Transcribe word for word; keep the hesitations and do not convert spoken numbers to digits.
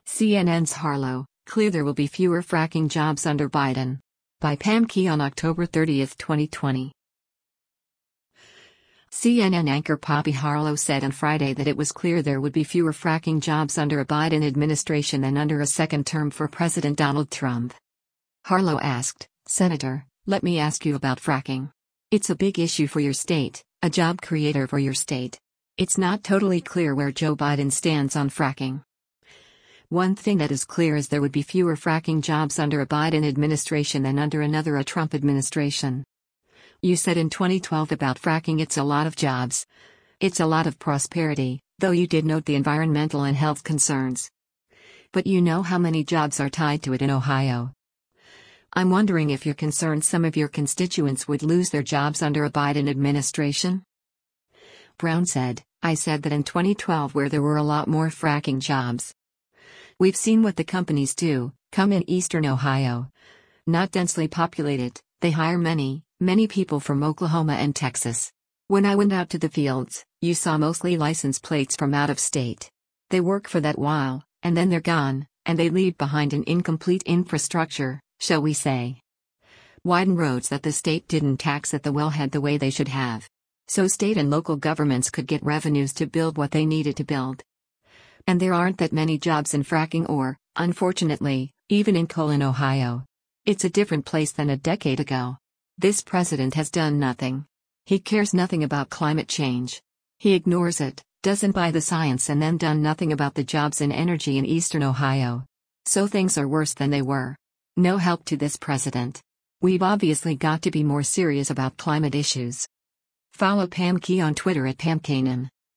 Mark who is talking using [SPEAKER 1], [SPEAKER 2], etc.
[SPEAKER 1] C N N's Harlow, clear there will be fewer fracking jobs under Biden. By Pam Key on October thirtieth, twenty twenty. C N N anchor Poppy Harlow said on Friday that it was clear there would be fewer fracking jobs under a Biden administration than under a second term for President Donald Trump. Harlow asked, "Senator, let me ask you about fracking. It's a big issue for your state, a job creator for your state. It's not totally clear where Joe Biden stands on fracking. One thing that is clear is there would be fewer fracking jobs under a Biden administration than under another a Trump administration. You said in twenty twelve about fracking it's a lot of jobs. It's a lot of prosperity, though you did note the environmental and health concerns. But you know how many jobs are tied to it in Ohio. I'm wondering if you're concerned some of your constituents would lose their jobs under a Biden administration?" Brown said, "I said that in twenty twelve where there were a lot more fracking jobs. We've seen what the companies do, come in eastern Ohio. Not densely populated, they hire many, many people from Oklahoma and Texas. When I went out to the fields, you saw mostly license plates from out of state. They work for that while, and then they're gone, and they leave behind an incomplete infrastructure, shall we say. Widen roads that the state didn't tax at the wellhead the way they should have. So state and local governments could get revenues to build what they needed to build. And there aren't that many jobs in fracking or, unfortunately, even in coal in Ohio. It's a different place than a decade ago. This president has done nothing. He cares nothing about climate change. He ignores it, doesn't buy the science and then done nothing about the jobs in energy in eastern Ohio. So things are worse than they were. No help to this president. We've obviously got to be more serious about climate issues." Follow Pam Key on Twitter at Pam Kanan.